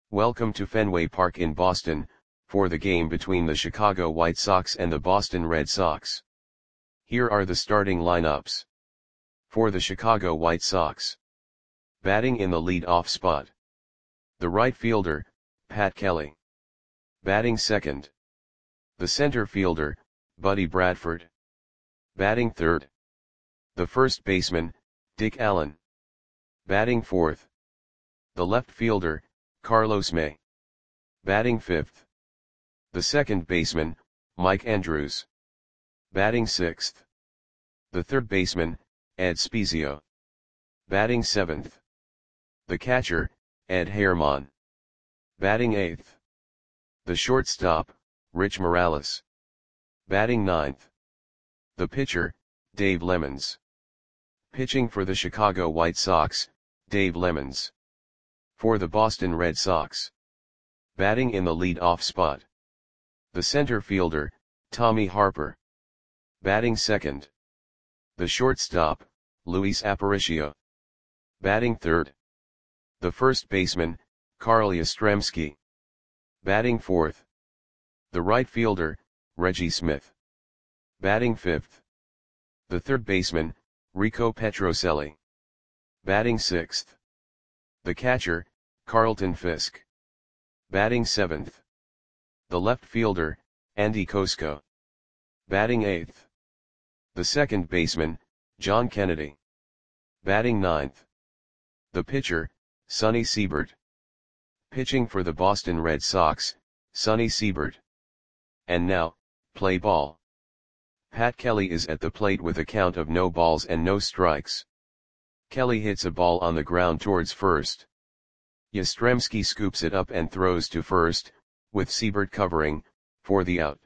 Welcome to Fenway Park in Boston, for the game between the Chicago White Sox and the Boston Red Sox. Here are the starting lineups. For the Chicago White Sox. Batting in the lead-off spot. The right fielder, Pat Kelly. Batting second. The center fielder, Buddy Bradford. Batting third. The first baseman, Dick Allen. Batting fourth. The left fielder, Carlos May. Batting fifth. The second baseman, Mike Andrews. Batting sixth. The third baseman, Ed Spiezio. Batting seventh. The catcher, Ed Herman. Batting eighth. The shortstop, Rich Morales. Batting ninth. The pitcher, Dave Lemons. Pitching for the Chicago White Sox, Dave Lemons. For the Boston Red Sox. Batting in the lead-off spot. The center fielder, Tommy Harper. Batting second. The shortstop, Luis Aparicio. Batting third. The first baseman, Carl Yastrzemski. Batting fourth. The right fielder, Reggie Smith. Batting fifth. The third baseman, Rico Petrocelli. Batting sixth. The catcher, Carlton Fisk. Batting seventh. The left fielder, Andy Kosko. Batting eighth. The second baseman, John Kennedy. Batting ninth. The pitcher, Sonny Siebert. Pitching for the Boston Red Sox, Sonny Siebert. And now, play ball. Pat Kelly is at the plate with a count of no balls and no strikes. Kelly hits a ball on the ground towards first. Yastrzemski scoops it up and throws to first, with Siebert covering, for the out.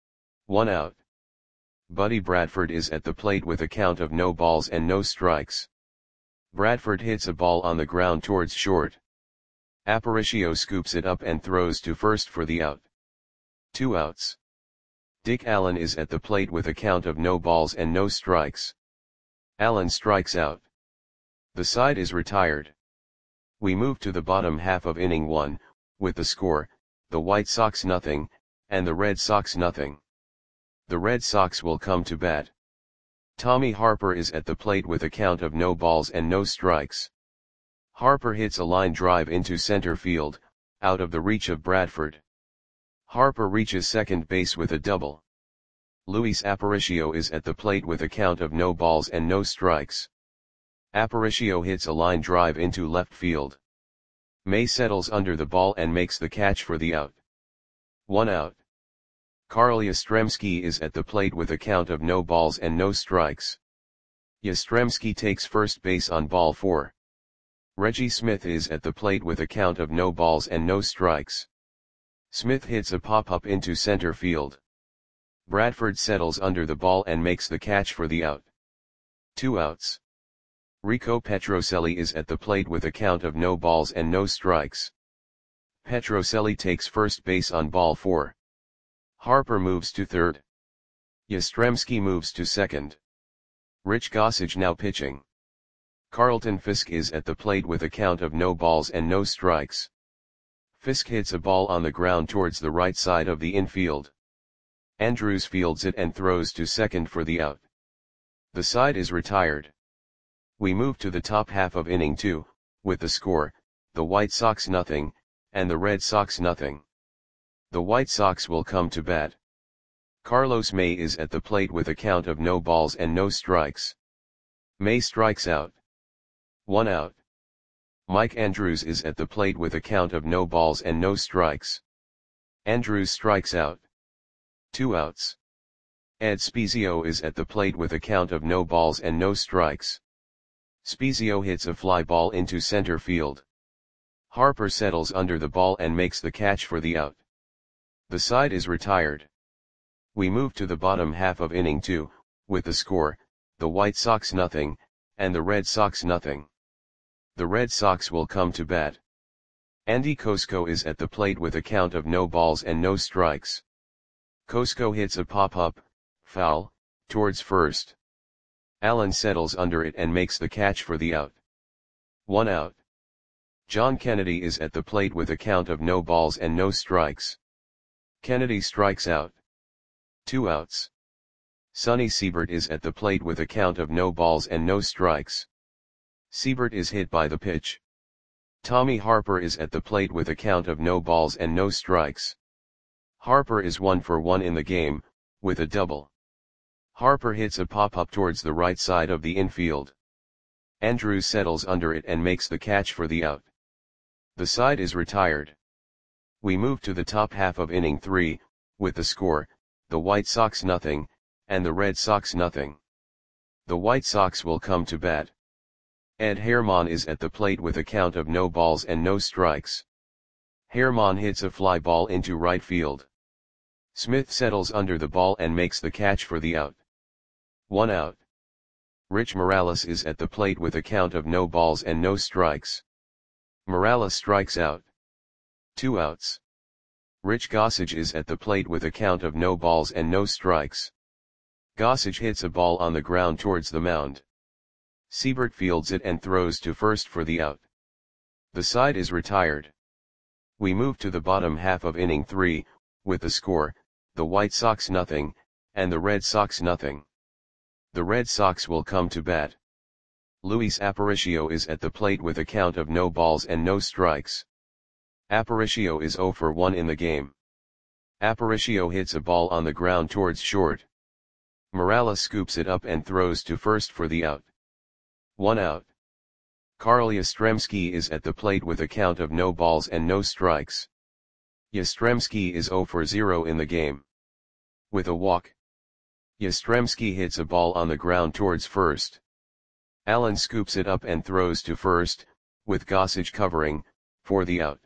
1 out. Buddy Bradford is at the plate with a count of no balls and no strikes. Bradford hits a ball on the ground towards short. Aparicio scoops it up and throws to first for the out. 2 outs. Dick Allen is at the plate with a count of no balls and no strikes. Allen strikes out. The side is retired. We move to the bottom half of inning 1, with the score, the White Sox nothing, and the Red Sox nothing. The Red Sox will come to bat. Tommy Harper is at the plate with a count of no balls and no strikes. Harper hits a line drive into center field, out of the reach of Bradford. Harper reaches second base with a double. Luis Aparicio is at the plate with a count of no balls and no strikes. Aparicio hits a line drive into left field. May settles under the ball and makes the catch for the out. 1 out. Carl Yastrzemski is at the plate with a count of no balls and no strikes. Yastrzemski takes first base on ball 4. Reggie Smith is at the plate with a count of no balls and no strikes. Smith hits a pop-up into center field. Bradford settles under the ball and makes the catch for the out. 2 outs. Rico Petrocelli is at the plate with a count of no balls and no strikes. Petrocelli takes first base on ball 4. Harper moves to third. Yastrzemski moves to second. Rich Gossage now pitching. Carlton Fisk is at the plate with a count of no balls and no strikes. Fisk hits a ball on the ground towards the right side of the infield. Andrews fields it and throws to second for the out. The side is retired. We move to the top half of inning 2, with the score, the White Sox nothing, and the Red Sox nothing. The White Sox will come to bat. Carlos May is at the plate with a count of no balls and no strikes. May strikes out. 1 out. Mike Andrews is at the plate with a count of no balls and no strikes. Andrews strikes out. 2 outs. Ed Spiezio is at the plate with a count of no balls and no strikes. Spiezio hits a fly ball into center field. Harper settles under the ball and makes the catch for the out. The side is retired. We move to the bottom half of inning 2, with the score, the White Sox nothing, and the Red Sox nothing. The Red Sox will come to bat. Andy Kosko is at the plate with a count of no balls and no strikes. Kosko hits a pop-up, foul, towards first. Allen settles under it and makes the catch for the out. 1 out. John Kennedy is at the plate with a count of no balls and no strikes. Kennedy strikes out. 2 outs. Sonny Siebert is at the plate with a count of no balls and no strikes. Siebert is hit by the pitch. Tommy Harper is at the plate with a count of no balls and no strikes. Harper is 1 for 1 in the game, with a double. Harper hits a pop-up towards the right side of the infield. Andrews settles under it and makes the catch for the out. The side is retired. We move to the top half of inning 3, with the score, the White Sox nothing, and the Red Sox nothing. The White Sox will come to bat. Ed Herman is at the plate with a count of no balls and no strikes. Herman hits a fly ball into right field. Smith settles under the ball and makes the catch for the out. 1 out. Rich Morales is at the plate with a count of no balls and no strikes. Morales strikes out. 2 outs. Rich Gossage is at the plate with a count of no balls and no strikes. Gossage hits a ball on the ground towards the mound. Siebert fields it and throws to first for the out. The side is retired. We move to the bottom half of inning 3, with the score, the White Sox nothing, and the Red Sox nothing. The Red Sox will come to bat. Luis Aparicio is at the plate with a count of no balls and no strikes. Aparicio is 0 for 1 in the game. Aparicio hits a ball on the ground towards short. Morales scoops it up and throws to first for the out. 1 out. Carl Yastrzemski is at the plate with a count of no balls and no strikes. Yastrzemski is 0 for 0 in the game. With a walk. Yastrzemski hits a ball on the ground towards first. Allen scoops it up and throws to first, with Gossage covering, for the out.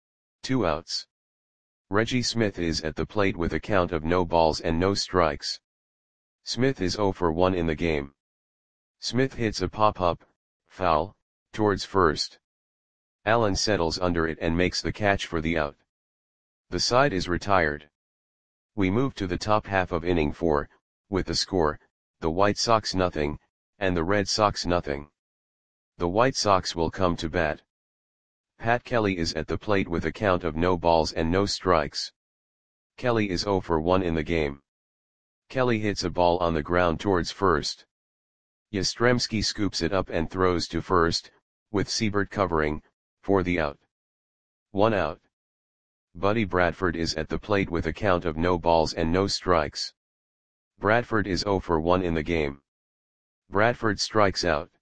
2 outs. Reggie Smith is at the plate with a count of no balls and no strikes. Smith is 0 for 1 in the game. Smith hits a pop-up, foul, towards first. Allen settles under it and makes the catch for the out. The side is retired. We move to the top half of inning 4, with the score, the White Sox nothing, and the Red Sox nothing. The White Sox will come to bat. Pat Kelly is at the plate with a count of no balls and no strikes. Kelly is 0 for 1 in the game. Kelly hits a ball on the ground towards first. Yastrzemski scoops it up and throws to first, with Siebert covering, for the out. 1 out. Buddy Bradford is at the plate with a count of no balls and no strikes. Bradford is 0 for 1 in the game. Bradford strikes out.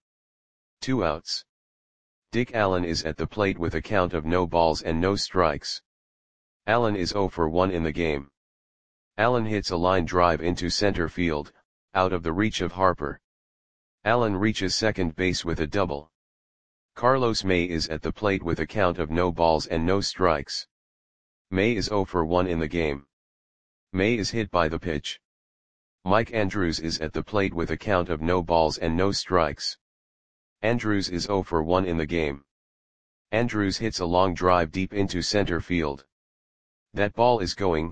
2 outs. Dick Allen is at the plate with a count of no balls and no strikes. Allen is 0 for 1 in the game. Allen hits a line drive into center field, out of the reach of Harper. Allen reaches second base with a double. Carlos May is at the plate with a count of no balls and no strikes. May is 0 for 1 in the game. May is hit by the pitch. Mike Andrews is at the plate with a count of no balls and no strikes. Andrews is 0 for 1 in the game. Andrews hits a long drive deep into center field. That ball is gone.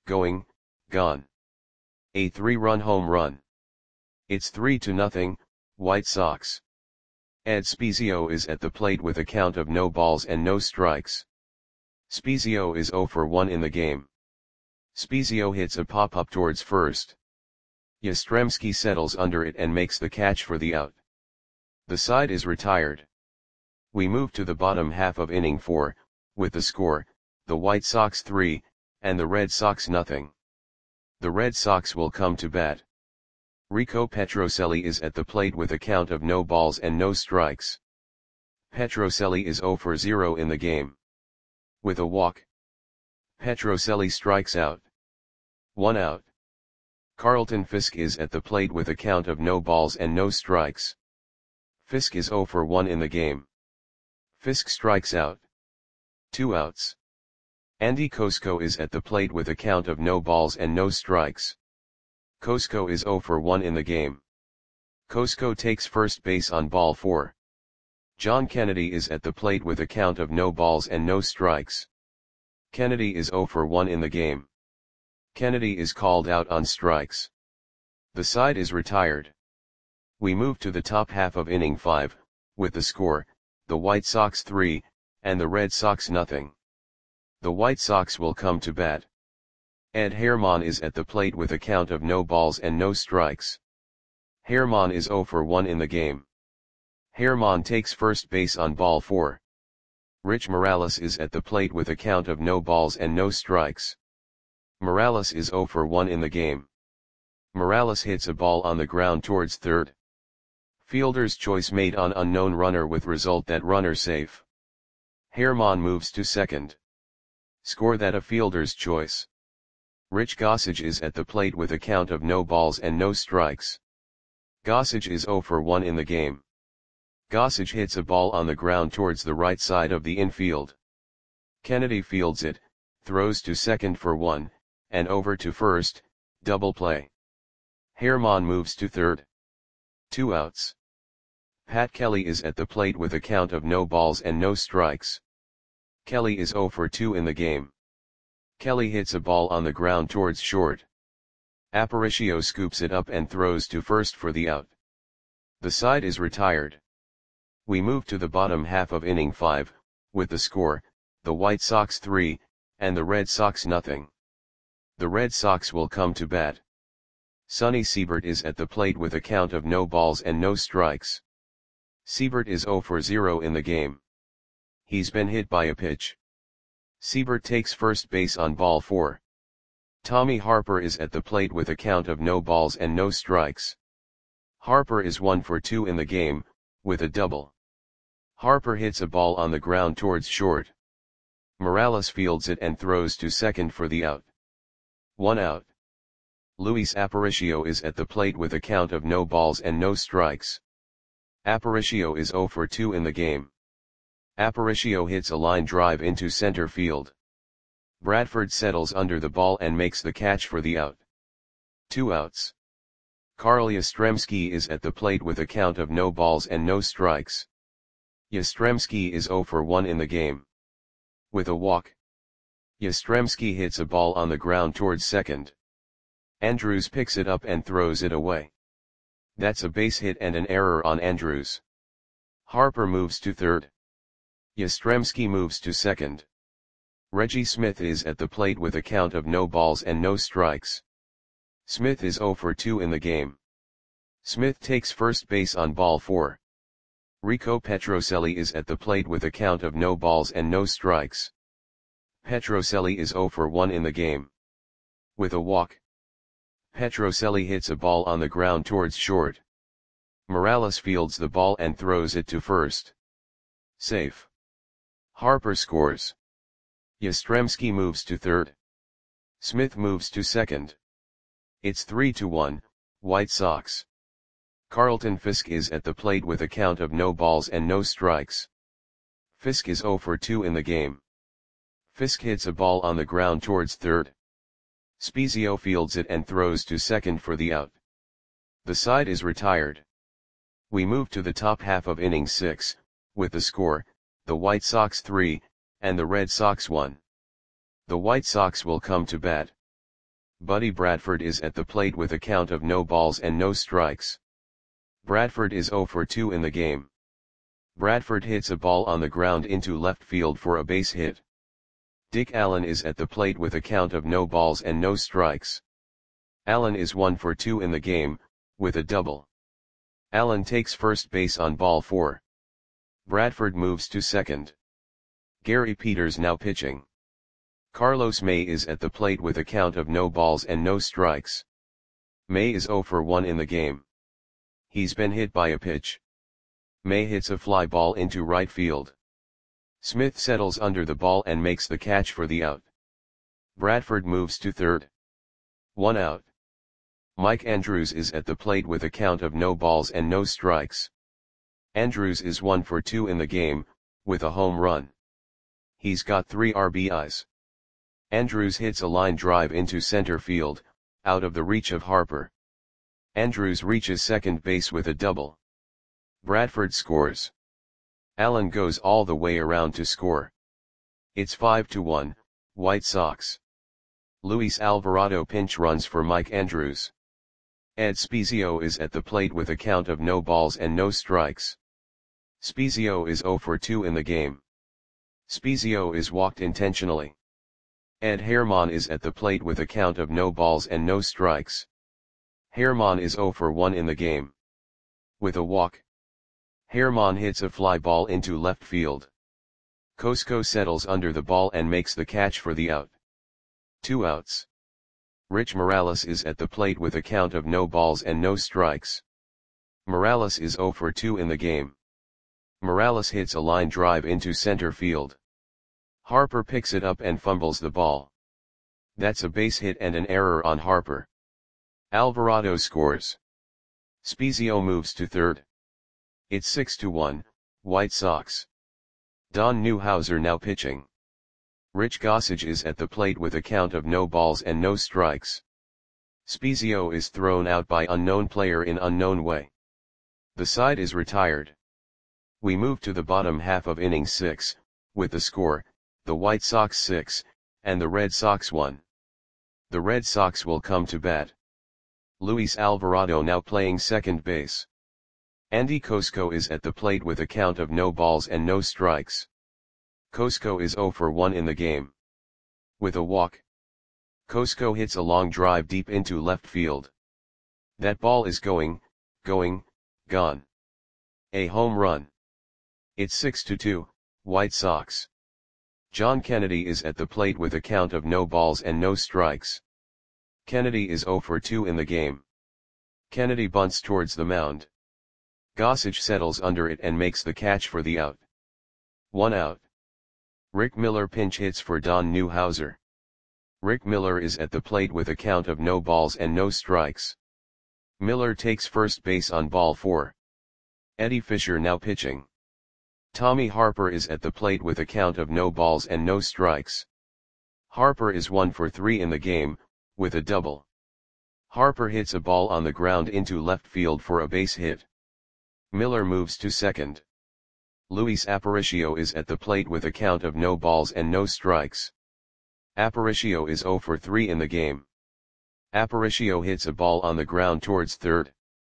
A 3-run home run. It's 3-0, White Sox. Ed Spezio is at the plate with a count of no balls and no strikes. Spezio is 0 for 1 in the game. Spezio hits a pop-up towards first. Yastrzemski settles under it and makes the catch for the out. The side is retired. We move to the bottom half of inning 4, with the score, the White Sox 3, and the Red Sox nothing. The Red Sox will come to bat. Rico Petrocelli is at the plate with a count of no balls and no strikes. Petrocelli is 0 for 0 in the game. With a walk. Petrocelli strikes out. 1 out. Carlton Fisk is at the plate with a count of no balls and no strikes. Fisk is 0 for 1 in the game. Fisk strikes out. 2 outs. Andy Kosko is at the plate with a count of no balls and no strikes. Kosko is 0 for 1 in the game. Kosko takes first base on ball 4. John Kennedy is at the plate with a count of no balls and no strikes. Kennedy is 0 for 1 in the game. Kennedy is called out on strikes. The side is retired. We move to the top half of inning 5, with the score, the White Sox 3, and the Red Sox nothing. The White Sox will come to bat. Ed Herman is at the plate with a count of no balls and no strikes. Herman is 0 for 1 in the game. Herman takes first base on ball 4. Rich Morales is at the plate with a count of no balls and no strikes. Morales is 0 for 1 in the game. Morales hits a ball on the ground towards third. Fielder's choice made on unknown runner with result that runner safe. Herman moves to second. Score that a fielder's choice. Rich Gossage is at the plate with a count of no balls and no strikes. Gossage is 0 for 1 in the game. Gossage hits a ball on the ground towards the right side of the infield. Kennedy fields it, throws to second for 1, and over to first, double play. Herman moves to third. 2 outs. Pat Kelly is at the plate with a count of no balls and no strikes. Kelly is 0 for 2 in the game. Kelly hits a ball on the ground towards short. Aparicio scoops it up and throws to first for the out. The side is retired. We move to the bottom half of inning 5, with the score, the White Sox 3, and the Red Sox nothing. The Red Sox will come to bat. Sonny Siebert is at the plate with a count of no balls and no strikes. Siebert is 0 for 0 in the game. He's been hit by a pitch. Siebert takes first base on ball 4. Tommy Harper is at the plate with a count of no balls and no strikes. Harper is 1 for 2 in the game, with a double. Harper hits a ball on the ground towards short. Morales fields it and throws to second for the out. 1 out. Luis Aparicio is at the plate with a count of no balls and no strikes. Aparicio is 0 for 2 in the game. Aparicio hits a line drive into center field. Bradford settles under the ball and makes the catch for the out. 2 outs. Carl Yastrzemski is at the plate with a count of no balls and no strikes. Yastrzemski is 0 for 1 in the game. With a walk. Yastrzemski hits a ball on the ground towards second. Andrews picks it up and throws it away. That's a base hit and an error on Andrews. Harper moves to third. Yastrzemski moves to second. Reggie Smith is at the plate with a count of no balls and no strikes. Smith is 0 for 2 in the game. Smith takes first base on ball 4. Rico Petrocelli is at the plate with a count of no balls and no strikes. Petrocelli is 0 for 1 in the game. With a walk. Petrocelli hits a ball on the ground towards short. Morales fields the ball and throws it to first. Safe. Harper scores. Yastrzemski moves to third. Smith moves to second. It's 3-1, White Sox. Carlton Fisk is at the plate with a count of no balls and no strikes. Fisk is 0 for 2 in the game. Fisk hits a ball on the ground towards third. Spezio fields it and throws to second for the out. The side is retired. We move to the top half of inning 6, with the score, the White Sox 3, and the Red Sox 1. The White Sox will come to bat. Buddy Bradford is at the plate with a count of no balls and no strikes. Bradford is 0 for 2 in the game. Bradford hits a ball on the ground into left field for a base hit. Dick Allen is at the plate with a count of no balls and no strikes. Allen is 1 for 2 in the game, with a double. Allen takes first base on ball 4. Bradford moves to second. Gary Peters now pitching. Carlos May is at the plate with a count of no balls and no strikes. May is 0 for 1 in the game. He's been hit by a pitch. May hits a fly ball into right field. Smith settles under the ball and makes the catch for the out. Bradford moves to third. 1 out. Mike Andrews is at the plate with a count of no balls and no strikes. Andrews is 1 for 2 in the game, with a home run. He's got 3 RBIs. Andrews hits a line drive into center field, out of the reach of Harper. Andrews reaches second base with a double. Bradford scores. Allen goes all the way around to score. It's 5-1, White Sox. Luis Alvarado pinch runs for Mike Andrews. Ed Spezio is at the plate with a count of no balls and no strikes. Spezio is 0 for 2 in the game. Spezio is walked intentionally. Ed Herman is at the plate with a count of no balls and no strikes. Herman is 0 for 1 in the game. With a walk, Herman hits a fly ball into left field. Cosco settles under the ball and makes the catch for the out. 2 outs. Rich Morales is at the plate with a count of no balls and no strikes. Morales is 0 for 2 in the game. Morales hits a line drive into center field. Harper picks it up and fumbles the ball. That's a base hit and an error on Harper. Alvarado scores. Spezio moves to third. It's 6-1, White Sox. Don Newhouser now pitching. Rich Gossage is at the plate with a count of no balls and no strikes. Spezio is thrown out by unknown player in unknown way. The side is retired. We move to the bottom half of inning 6, with the score, the White Sox 6, and the Red Sox 1. The Red Sox will come to bat. Luis Alvarado now playing second base. Andy Cosco is at the plate with a count of no balls and no strikes. Cosco is 0 for 1 in the game. With a walk, Cosco hits a long drive deep into left field. That ball is gone. A home run. It's 6-2, White Sox. John Kennedy is at the plate with a count of no balls and no strikes. Kennedy is 0 for 2 in the game. Kennedy bunts towards the mound. Gossage settles under it and makes the catch for the out. 1 out. Rick Miller pinch hits for Don Newhouser. Rick Miller is at the plate with a count of no balls and no strikes. Miller takes first base on ball 4. Eddie Fisher now pitching. Tommy Harper is at the plate with a count of no balls and no strikes. Harper is 1 for 3 in the game, with a double. Harper hits a ball on the ground into left field for a base hit. Miller moves to second. Luis Aparicio is at the plate with a count of no balls and no strikes. Aparicio is 0 for 3 in the game. Aparicio hits a ball on the ground towards third.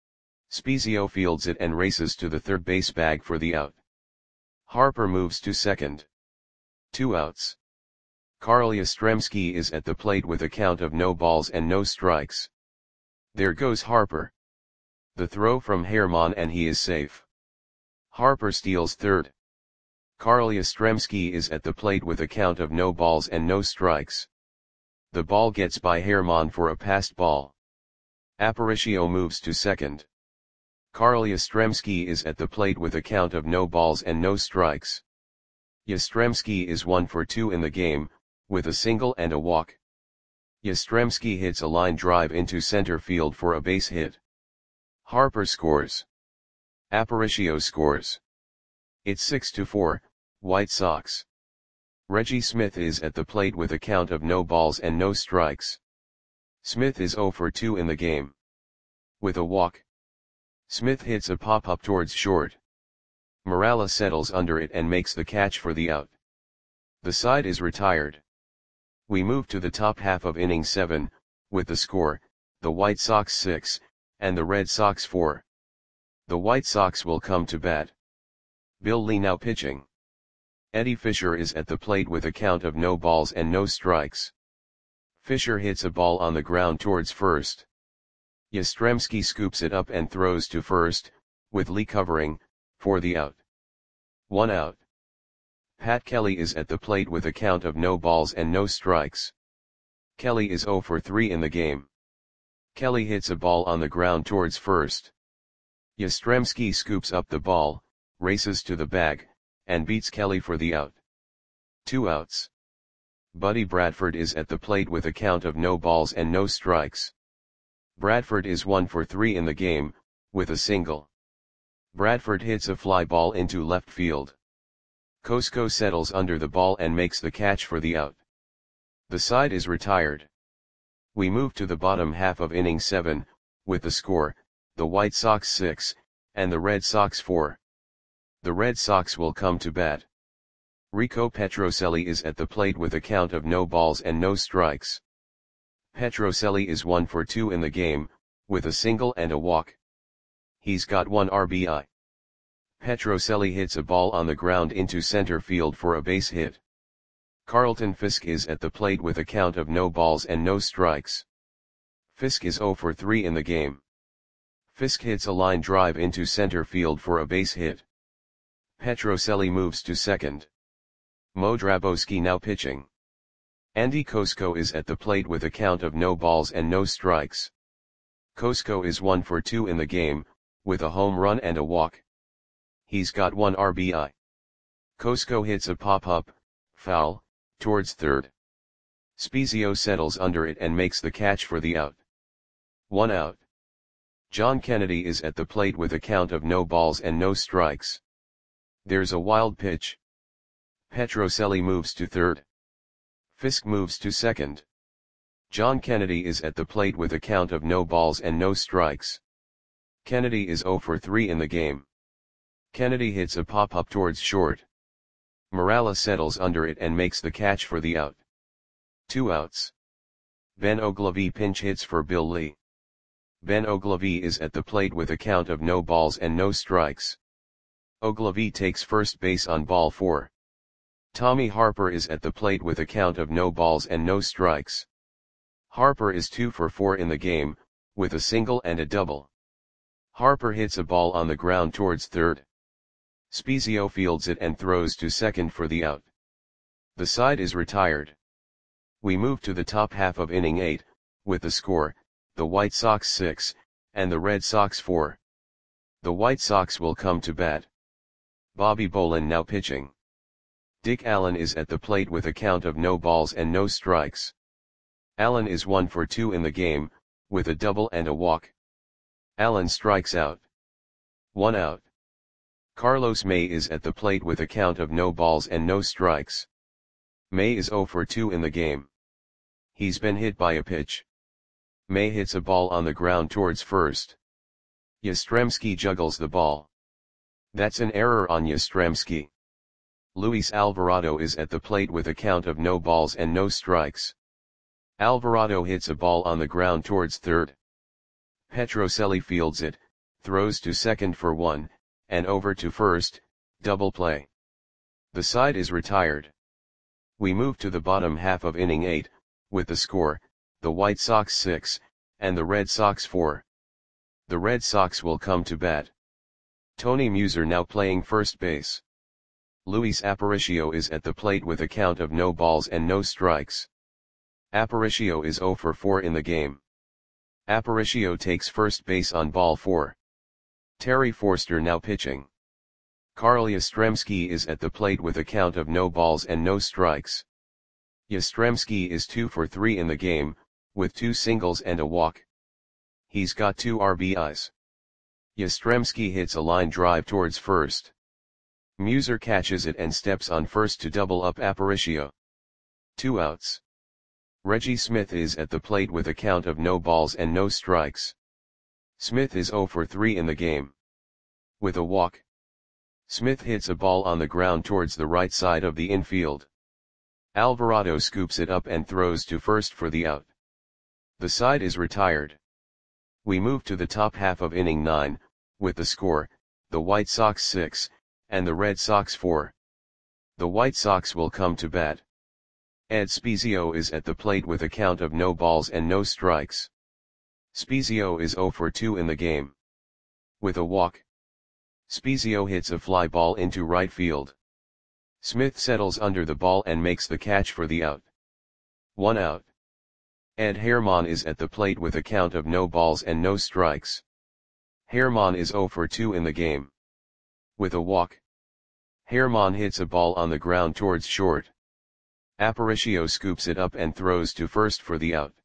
Spezio fields it and races to the third base bag for the out. Harper moves to second. 2 outs. Carl Yastrzemski is at the plate with a count of no balls and no strikes. There goes Harper. The throw from Herman and he is safe. Harper steals third. Carl Yastrzemski is at the plate with a count of no balls and no strikes. The ball gets by Herman for a passed ball. Aparicio moves to second. Carl Yastrzemski is at the plate with a count of no balls and no strikes. Yastrzemski is 1 for 2 in the game, with a single and a walk. Yastrzemski hits a line drive into center field for a base hit. Harper scores. Aparicio scores. It's 6-4, White Sox. Reggie Smith is at the plate with a count of no balls and no strikes. Smith is 0 for 2 in the game. With a walk, Smith hits a pop-up towards short. Morales settles under it and makes the catch for the out. The side is retired. We move to the top half of inning 7, with the score, the White Sox 6, and the Red Sox 4. The White Sox will come to bat. Bill Lee now pitching. Eddie Fisher is at the plate with a count of no balls and no strikes. Fisher hits a ball on the ground towards first. Yastrzemski scoops it up and throws to first, with Lee covering, for the out. 1 out. Pat Kelly is at the plate with a count of no balls and no strikes. Kelly is 0 for 3 in the game. Kelly hits a ball on the ground towards first. Yastrzemski scoops up the ball, races to the bag, and beats Kelly for the out. 2 outs. Buddy Bradford is at the plate with a count of no balls and no strikes. Bradford is 1 for 3 in the game, with a single. Bradford hits a fly ball into left field. Cosco settles under the ball and makes the catch for the out. The side is retired. We move to the bottom half of inning 7, with the score, the White Sox 6, and the Red Sox 4. The Red Sox will come to bat. Rico Petrocelli is at the plate with a count of no balls and no strikes. Petrocelli is 1 for 2 in the game, with a single and a walk. He's got 1 RBI. Petrocelli hits a ball on the ground into center field for a base hit. Carlton Fisk is at the plate with a count of no balls and no strikes. Fisk is 0 for 3 in the game. Fisk hits a line drive into center field for a base hit. Petrocelli moves to second. Mo Drabowski now pitching. Andy Kosko is at the plate with a count of no balls and no strikes. Kosko is 1 for 2 in the game, with a home run and a walk. He's got 1 RBI. Kosko hits a pop-up, foul, towards third. Spezio settles under it and makes the catch for the out. 1 out. John Kennedy is at the plate with a count of no balls and no strikes. There's a wild pitch. Petrocelli moves to third. Fisk moves to second. John Kennedy is at the plate with a count of no balls and no strikes. Kennedy is 0 for 3 in the game. Kennedy hits a pop-up towards short. Morales settles under it and makes the catch for the out. 2 outs. Ben Oglivie pinch hits for Bill Lee. Ben Oglivie is at the plate with a count of no balls and no strikes. Oglivie takes first base on ball 4. Tommy Harper is at the plate with a count of no balls and no strikes. Harper is 2 for 4 in the game, with a single and a double. Harper hits a ball on the ground towards third. Spezio fields it and throws to second for the out. The side is retired. We move to the top half of inning 8, with the score, the White Sox 6, and the Red Sox 4. The White Sox will come to bat. Bobby Bolin now pitching. Dick Allen is at the plate with a count of no balls and no strikes. Allen is 1 for 2 in the game, with a double and a walk. Allen strikes out. 1 out. Carlos May is at the plate with a count of no balls and no strikes. May is 0 for 2 in the game. He's been hit by a pitch. May hits a ball on the ground towards first. Yastrzemski juggles the ball. That's an error on Yastrzemski. Luis Alvarado is at the plate with a count of no balls and no strikes. Alvarado hits a ball on the ground towards third. Petrocelli fields it, throws to second for 1, and over to first, double play. The side is retired. We move to the bottom half of inning 8, with the score, the White Sox 6, and the Red Sox 4. The Red Sox will come to bat. Tony Muser now playing first base. Luis Aparicio is at the plate with a count of no balls and no strikes. Aparicio is 0 for 4 in the game. Aparicio takes first base on ball 4. Terry Forster now pitching. Carl Yastrzemski is at the plate with a count of no balls and no strikes. Yastrzemski is 2 for 3 in the game, with 2 singles and a walk. He's got 2 RBIs. Yastrzemski hits a line drive towards first. Muser catches it and steps on first to double up Aparicio. 2 outs. Reggie Smith is at the plate with a count of no balls and no strikes. Smith is 0 for 3 in the game. With a walk. Smith hits a ball on the ground towards the right side of the infield. Alvarado scoops it up and throws to first for the out. The side is retired. We move to the top half of inning 9, with the score, the White Sox 6, and the Red Sox 4. The White Sox will come to bat. Ed Spezio is at the plate with a count of no balls and no strikes. Spezio is 0 for 2 in the game. With a walk. Spezio hits a fly ball into right field. Smith settles under the ball and makes the catch for the out. 1 out. Ed Herman is at the plate with a count of no balls and no strikes. Herman is 0 for 2 in the game. With a walk. Herman hits a ball on the ground towards short. Aparicio scoops it up and throws to first for the out.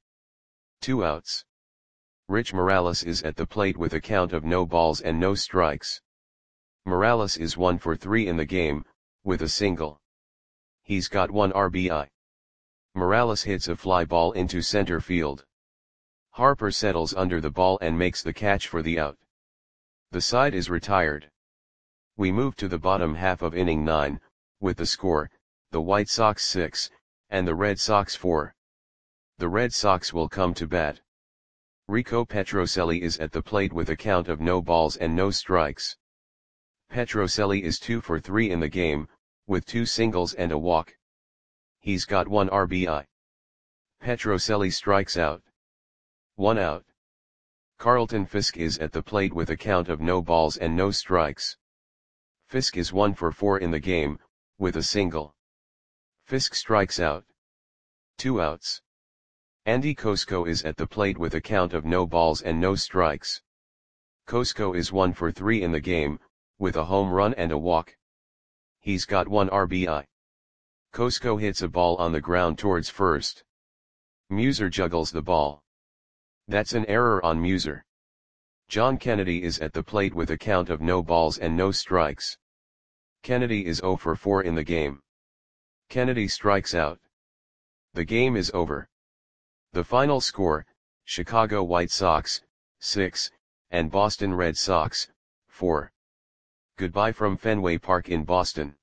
2 outs. Rich Morales is at the plate with a count of no balls and no strikes. Morales is 1 for 3 in the game, with a single. He's got 1 RBI. Morales hits a fly ball into center field. Harper settles under the ball and makes the catch for the out. The side is retired. We move to the bottom half of inning 9, with the score, the White Sox 6, and the Red Sox 4. The Red Sox will come to bat. Rico Petrocelli is at the plate with a count of no balls and no strikes. Petrocelli is 2 for 3 in the game, with 2 singles and a walk. He's got 1 RBI. Petrocelli strikes out. 1 out. Carlton Fisk is at the plate with a count of no balls and no strikes. Fisk is 1 for 4 in the game, with a single. Fisk strikes out. 2 outs. Andy Kosko is at the plate with a count of no balls and no strikes. Kosko is 1 for 3 in the game, with a home run and a walk. He's got 1 RBI. Kosko hits a ball on the ground towards first. Muser juggles the ball. That's an error on Muser. John Kennedy is at the plate with a count of no balls and no strikes. Kennedy is 0 for 4 in the game. Kennedy strikes out. The game is over. The final score, Chicago White Sox, 6, and Boston Red Sox, 4. Goodbye from Fenway Park in Boston.